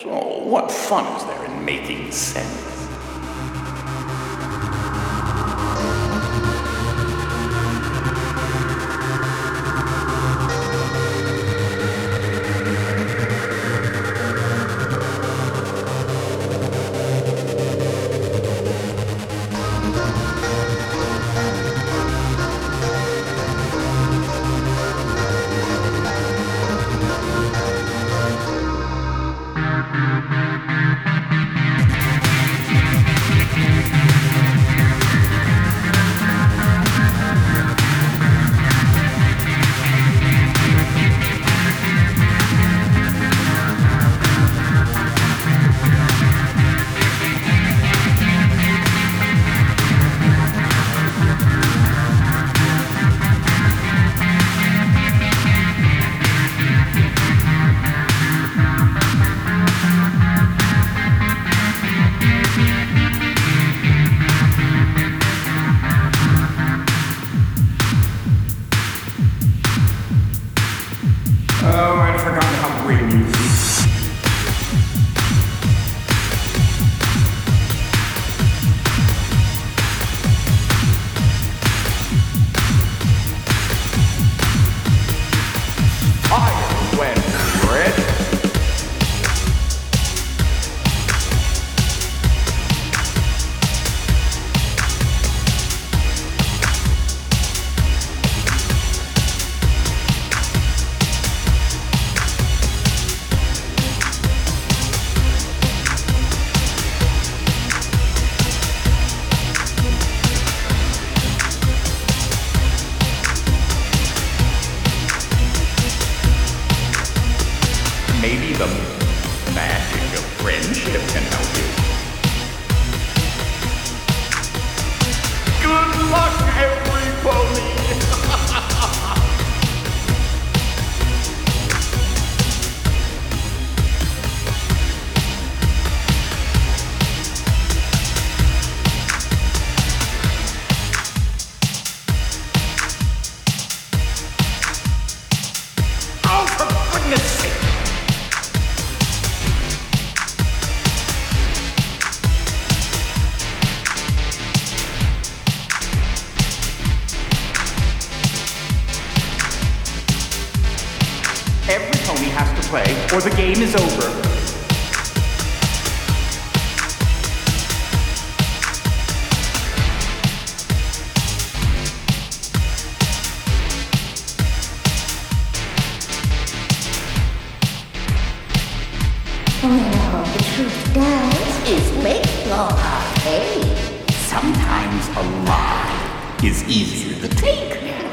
So, what fun is there in making sense? Oh, I'd forgotten how great music is. Fire when ready. Maybe the magic of friendship can help you. Good luck, everybody! Oh, for goodness sake! Every pony has to play, or the game is over. Well, the truth does is make your heart ache. Sometimes a lie is easier to take.